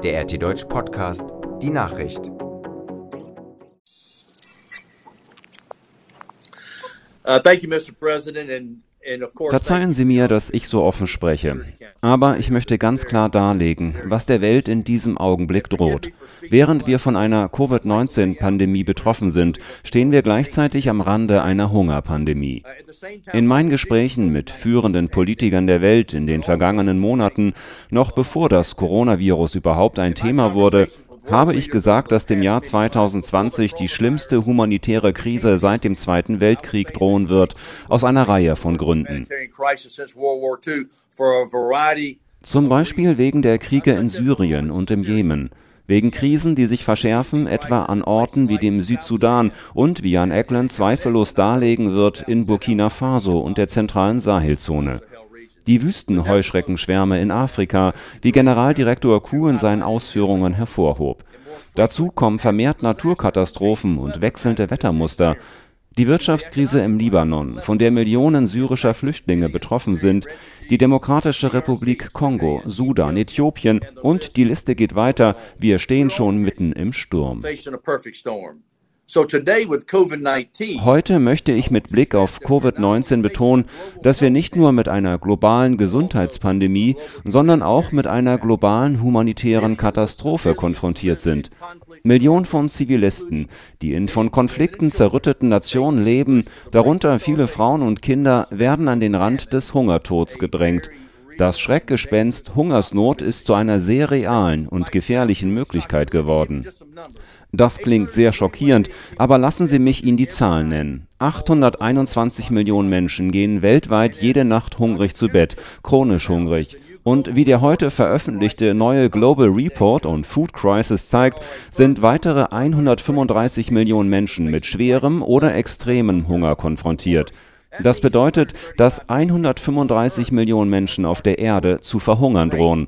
Der RT Deutsch Podcast, die Nachricht. Thank you, Mr. President, and of course, Verzeihen Sie mir, dass ich so offen spreche. Aber ich möchte ganz klar darlegen, was der Welt in diesem Augenblick droht. Während wir von einer Covid-19-Pandemie betroffen sind, stehen wir gleichzeitig am Rande einer Hungerpandemie. In meinen Gesprächen mit führenden Politikern der Welt in den vergangenen Monaten, noch bevor das Coronavirus überhaupt ein Thema wurde, habe ich gesagt, dass dem Jahr 2020 die schlimmste humanitäre Krise seit dem Zweiten Weltkrieg drohen wird, aus einer Reihe von Gründen. Zum Beispiel wegen der Kriege in Syrien und im Jemen, wegen Krisen, die sich verschärfen, etwa an Orten wie dem Südsudan und, wie Jan Eklund zweifellos darlegen wird, in Burkina Faso und der zentralen Sahelzone. Die Wüstenheuschreckenschwärme in Afrika, wie Generaldirektor Ku in seinen Ausführungen hervorhob. Dazu kommen vermehrt Naturkatastrophen und wechselnde Wettermuster. Die Wirtschaftskrise im Libanon, von der Millionen syrischer Flüchtlinge betroffen sind, die Demokratische Republik Kongo, Sudan, Äthiopien und die Liste geht weiter, wir stehen schon mitten im Sturm. Heute möchte ich mit Blick auf Covid-19 betonen, dass wir nicht nur mit einer globalen Gesundheitspandemie, sondern auch mit einer globalen humanitären Katastrophe konfrontiert sind. Millionen von Zivilisten, die in von Konflikten zerrütteten Nationen leben, darunter viele Frauen und Kinder, werden an den Rand des Hungertods gedrängt. Das Schreckgespenst Hungersnot ist zu einer sehr realen und gefährlichen Möglichkeit geworden. Das klingt sehr schockierend, aber lassen Sie mich Ihnen die Zahlen nennen. 821 Millionen Menschen gehen weltweit jede Nacht hungrig zu Bett, chronisch hungrig. Und wie der heute veröffentlichte neue Global Report on Food Crisis zeigt, sind weitere 135 Millionen Menschen mit schwerem oder extremem Hunger konfrontiert. Das bedeutet, dass 135 Millionen Menschen auf der Erde zu verhungern drohen.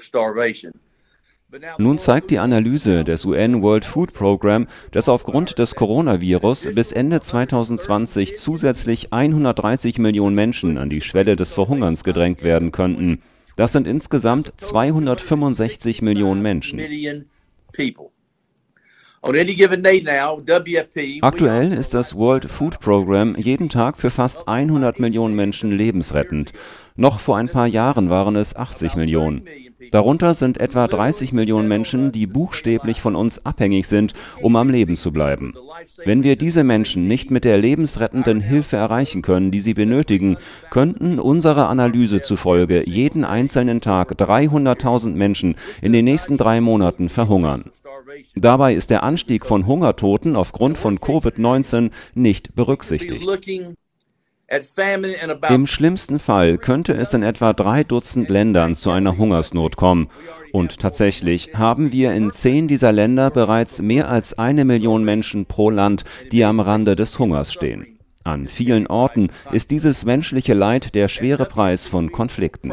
Nun zeigt die Analyse des UN World Food Program, dass aufgrund des Coronavirus bis Ende 2020 zusätzlich 130 Millionen Menschen an die Schwelle des Verhungerns gedrängt werden könnten. Das sind insgesamt 265 Millionen Menschen. Aktuell ist das World Food Program jeden Tag für fast 100 Millionen Menschen lebensrettend. Noch vor ein paar Jahren waren es 80 Millionen. Darunter sind etwa 30 Millionen Menschen, die buchstäblich von uns abhängig sind, um am Leben zu bleiben. Wenn wir diese Menschen nicht mit der lebensrettenden Hilfe erreichen können, die sie benötigen, könnten unserer Analyse zufolge jeden einzelnen Tag 300.000 Menschen in den nächsten 3 Monaten verhungern. Dabei ist der Anstieg von Hungertoten aufgrund von Covid-19 nicht berücksichtigt. Im schlimmsten Fall könnte es in etwa 3 Dutzend Ländern zu einer Hungersnot kommen. Und tatsächlich haben wir in 10 dieser Länder bereits mehr als 1 Million Menschen pro Land, die am Rande des Hungers stehen. An vielen Orten ist dieses menschliche Leid der schwere Preis von Konflikten.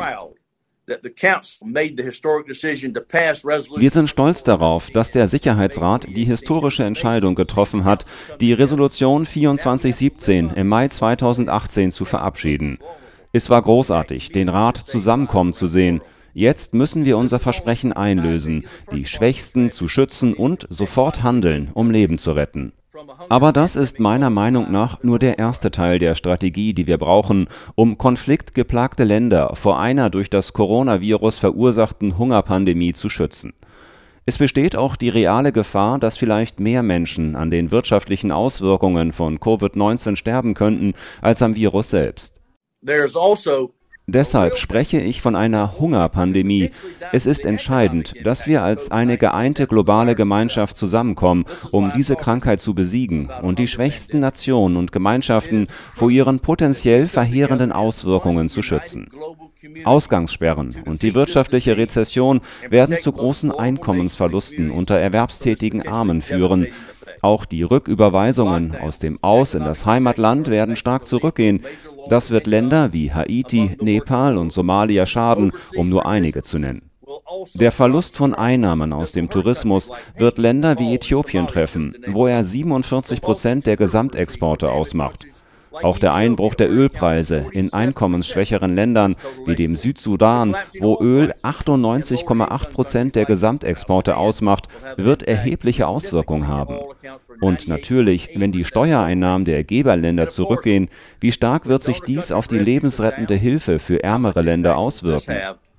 Wir sind stolz darauf, dass der Sicherheitsrat die historische Entscheidung getroffen hat, die Resolution 2417 im Mai 2018 zu verabschieden. Es war großartig, den Rat zusammenkommen zu sehen. Jetzt müssen wir unser Versprechen einlösen, die Schwächsten zu schützen und sofort handeln, um Leben zu retten. Aber das ist meiner Meinung nach nur der erste Teil der Strategie, die wir brauchen, um konfliktgeplagte Länder vor einer durch das Coronavirus verursachten Hungerpandemie zu schützen. Es besteht auch die reale Gefahr, dass vielleicht mehr Menschen an den wirtschaftlichen Auswirkungen von Covid-19 sterben könnten als am Virus selbst. Deshalb spreche ich von einer Hungerpandemie. Es ist entscheidend, dass wir als eine geeinte globale Gemeinschaft zusammenkommen, um diese Krankheit zu besiegen und die schwächsten Nationen und Gemeinschaften vor ihren potenziell verheerenden Auswirkungen zu schützen. Ausgangssperren und die wirtschaftliche Rezession werden zu großen Einkommensverlusten unter erwerbstätigen Armen führen. Auch die Rücküberweisungen aus dem Aus- in das Heimatland werden stark zurückgehen. Das wird Länder wie Haiti, Nepal und Somalia schaden, um nur einige zu nennen. Der Verlust von Einnahmen aus dem Tourismus wird Länder wie Äthiopien treffen, wo er 47% der Gesamtexporte ausmacht. Auch der Einbruch der Ölpreise in einkommensschwächeren Ländern wie dem Südsudan, wo Öl 98,8% der Gesamtexporte ausmacht, wird erhebliche Auswirkungen haben. Und natürlich, wenn die Steuereinnahmen der Geberländer zurückgehen, wie stark wird sich dies auf die lebensrettende Hilfe für ärmere Länder auswirken?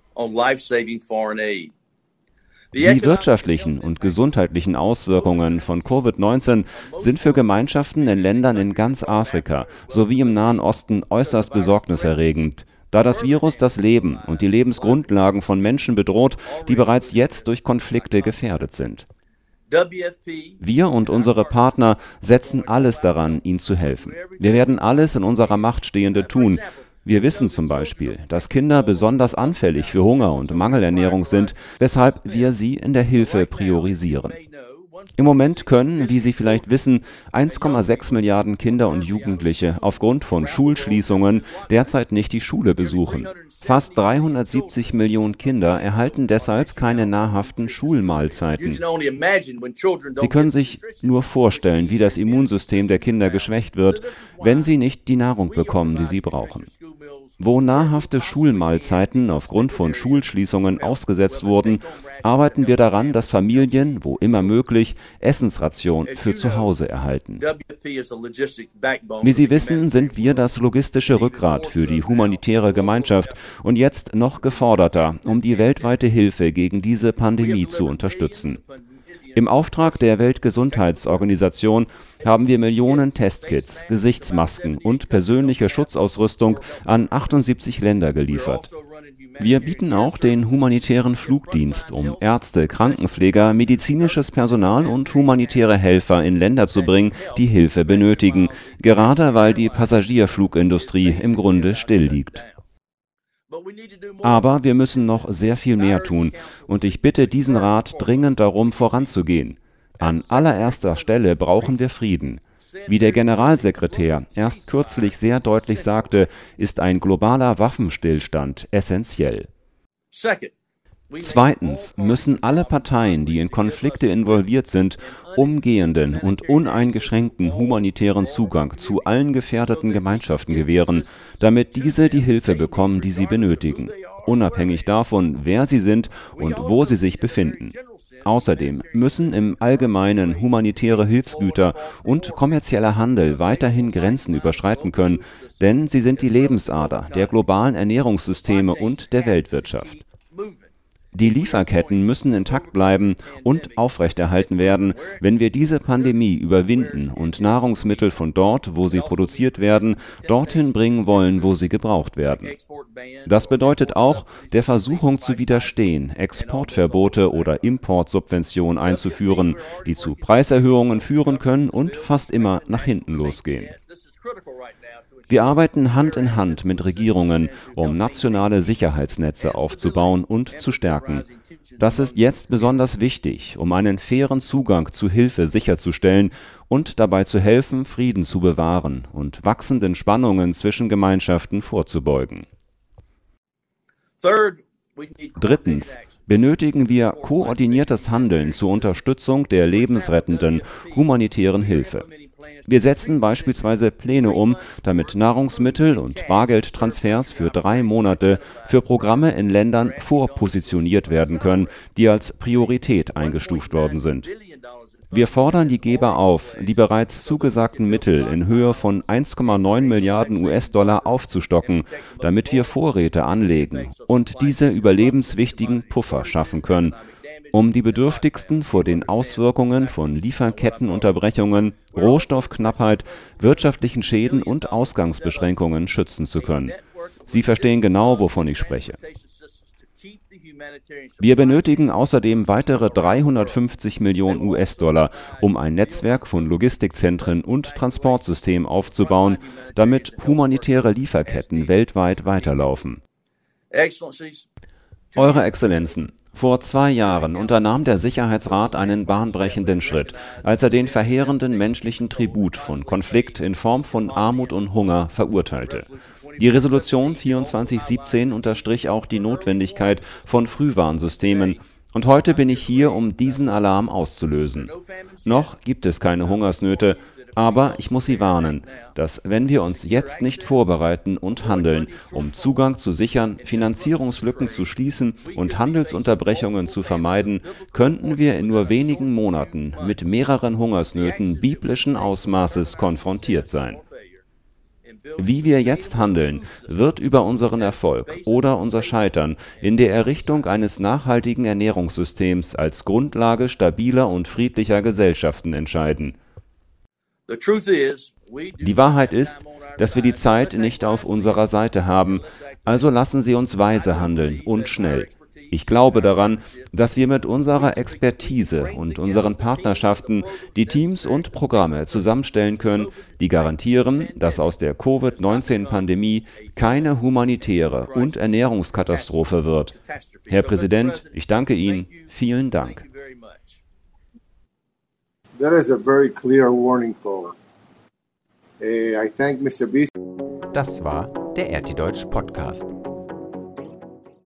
Die wirtschaftlichen und gesundheitlichen Auswirkungen von Covid-19 sind für Gemeinschaften in Ländern in ganz Afrika sowie im Nahen Osten äußerst besorgniserregend, da das Virus das Leben und die Lebensgrundlagen von Menschen bedroht, die bereits jetzt durch Konflikte gefährdet sind. Wir und unsere Partner setzen alles daran, ihnen zu helfen. Wir werden alles in unserer Macht Stehende tun. Wir wissen zum Beispiel, dass Kinder besonders anfällig für Hunger und Mangelernährung sind, weshalb wir sie in der Hilfe priorisieren. Im Moment können, wie Sie vielleicht wissen, 1,6 Milliarden Kinder und Jugendliche aufgrund von Schulschließungen derzeit nicht die Schule besuchen. Fast 370 Millionen Kinder erhalten deshalb keine nahrhaften Schulmahlzeiten. Sie können sich nur vorstellen, wie das Immunsystem der Kinder geschwächt wird, wenn sie nicht die Nahrung bekommen, die sie brauchen. Wo nahrhafte Schulmahlzeiten aufgrund von Schulschließungen ausgesetzt wurden, arbeiten wir daran, dass Familien, wo immer möglich, Essensrationen für zu Hause erhalten. Wie Sie wissen, sind wir das logistische Rückgrat für die humanitäre Gemeinschaft und jetzt noch geforderter, um die weltweite Hilfe gegen diese Pandemie zu unterstützen. Im Auftrag der Weltgesundheitsorganisation haben wir Millionen Testkits, Gesichtsmasken und persönliche Schutzausrüstung an 78 Länder geliefert. Wir bieten auch den humanitären Flugdienst, um Ärzte, Krankenpfleger, medizinisches Personal und humanitäre Helfer in Länder zu bringen, die Hilfe benötigen, gerade weil die Passagierflugindustrie im Grunde still liegt. Aber wir müssen noch sehr viel mehr tun, und ich bitte diesen Rat dringend darum, voranzugehen. An allererster Stelle brauchen wir Frieden. Wie der Generalsekretär erst kürzlich sehr deutlich sagte, ist ein globaler Waffenstillstand essentiell. Zweitens müssen alle Parteien, die in Konflikte involviert sind, umgehenden und uneingeschränkten humanitären Zugang zu allen gefährdeten Gemeinschaften gewähren, damit diese die Hilfe bekommen, die sie benötigen, unabhängig davon, wer sie sind und wo sie sich befinden. Außerdem müssen im Allgemeinen humanitäre Hilfsgüter und kommerzieller Handel weiterhin Grenzen überschreiten können, denn sie sind die Lebensader der globalen Ernährungssysteme und der Weltwirtschaft. Die Lieferketten müssen intakt bleiben und aufrechterhalten werden, wenn wir diese Pandemie überwinden und Nahrungsmittel von dort, wo sie produziert werden, dorthin bringen wollen, wo sie gebraucht werden. Das bedeutet auch, der Versuchung zu widerstehen, Exportverbote oder Importsubventionen einzuführen, die zu Preiserhöhungen führen können und fast immer nach hinten losgehen. Wir arbeiten Hand in Hand mit Regierungen, um nationale Sicherheitsnetze aufzubauen und zu stärken. Das ist jetzt besonders wichtig, um einen fairen Zugang zu Hilfe sicherzustellen und dabei zu helfen, Frieden zu bewahren und wachsenden Spannungen zwischen Gemeinschaften vorzubeugen. Drittens benötigen wir koordiniertes Handeln zur Unterstützung der lebensrettenden humanitären Hilfe. Wir setzen beispielsweise Pläne um, damit Nahrungsmittel und Bargeldtransfers für 3 Monate für Programme in Ländern vorpositioniert werden können, die als Priorität eingestuft worden sind. Wir fordern die Geber auf, die bereits zugesagten Mittel in Höhe von 1,9 Milliarden US-Dollar aufzustocken, damit wir Vorräte anlegen und diese überlebenswichtigen Puffer schaffen können, um die Bedürftigsten vor den Auswirkungen von Lieferkettenunterbrechungen, Rohstoffknappheit, wirtschaftlichen Schäden und Ausgangsbeschränkungen schützen zu können. Sie verstehen genau, wovon ich spreche. Wir benötigen außerdem weitere 350 Millionen US-Dollar, um ein Netzwerk von Logistikzentren und Transportsystemen aufzubauen, damit humanitäre Lieferketten weltweit weiterlaufen. Eure Exzellenzen, vor 2 Jahren unternahm der Sicherheitsrat einen bahnbrechenden Schritt, als er den verheerenden menschlichen Tribut von Konflikt in Form von Armut und Hunger verurteilte. Die Resolution 2417 unterstrich auch die Notwendigkeit von Frühwarnsystemen, und heute bin ich hier, um diesen Alarm auszulösen. Noch gibt es keine Hungersnöte, Aber ich muss Sie warnen, dass wenn wir uns jetzt nicht vorbereiten und handeln, um Zugang zu sichern, Finanzierungslücken zu schließen und Handelsunterbrechungen zu vermeiden, könnten wir in nur wenigen Monaten mit mehreren Hungersnöten biblischen Ausmaßes konfrontiert sein. Wie wir jetzt handeln, wird über unseren Erfolg oder unser Scheitern in der Errichtung eines nachhaltigen Ernährungssystems als Grundlage stabiler und friedlicher Gesellschaften entscheiden. Die Wahrheit ist, dass wir die Zeit nicht auf unserer Seite haben, also lassen Sie uns weise handeln und schnell. Ich glaube daran, dass wir mit unserer Expertise und unseren Partnerschaften die Teams und Programme zusammenstellen können, die garantieren, dass aus der Covid-19-Pandemie keine humanitäre und Ernährungskatastrophe wird. Herr Präsident, ich danke Ihnen. Vielen Dank. That is a very clear warning call. I thank Mr. Beast. Das war der RT Deutsch Podcast.